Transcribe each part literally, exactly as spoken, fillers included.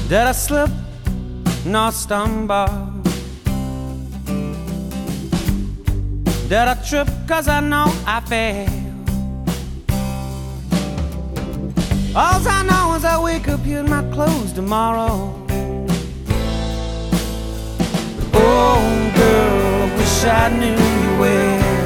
Did I slip nor stumble? Did I trip cause I know I failed? All I know is I wake up here in my clothes tomorrow. Oh girl, I wish I knew you well.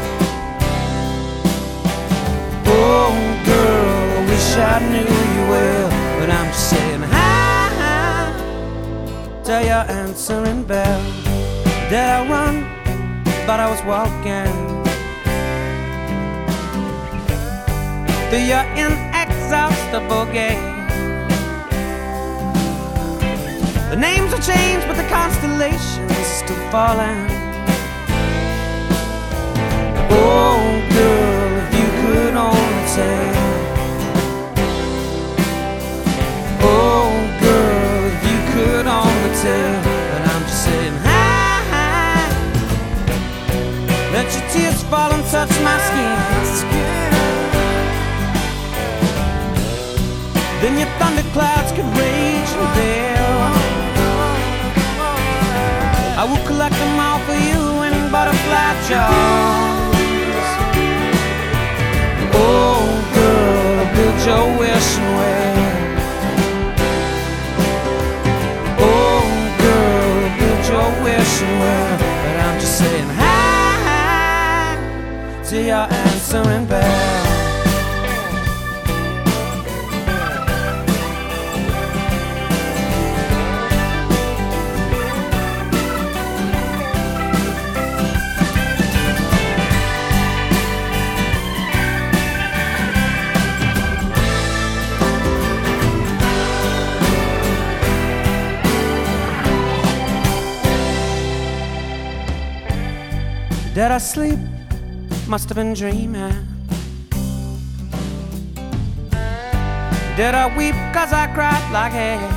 Oh girl, I wish I knew you well. But I'm just saying hi to your answering bell. Did I run? But I was walking through your inexhaustible gate. The names will change, but the constellations are still falling. Oh girl, if you could only tell. Oh girl, if you could only tell. But I'm just saying hi. Let your tears fall and touch my skin. Then your thunderclouds could rage and veil. I will collect them all for you in butterfly jars. Oh girl, build your wishing well. Oh girl, build your wishing well. But I'm just saying hi to your answering bell. Did I sleep? Must have been dreaming. Did I weep cause I cried like hell?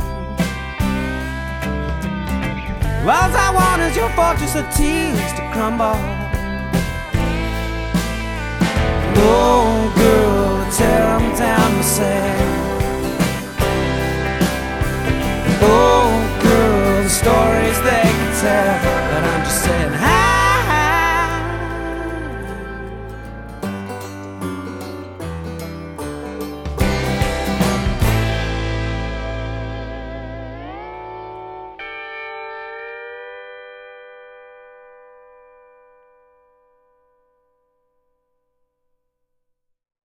All I want is your fortress of tears to crumble. Oh girl, tear them down myself. Oh girl, the stories they can tell.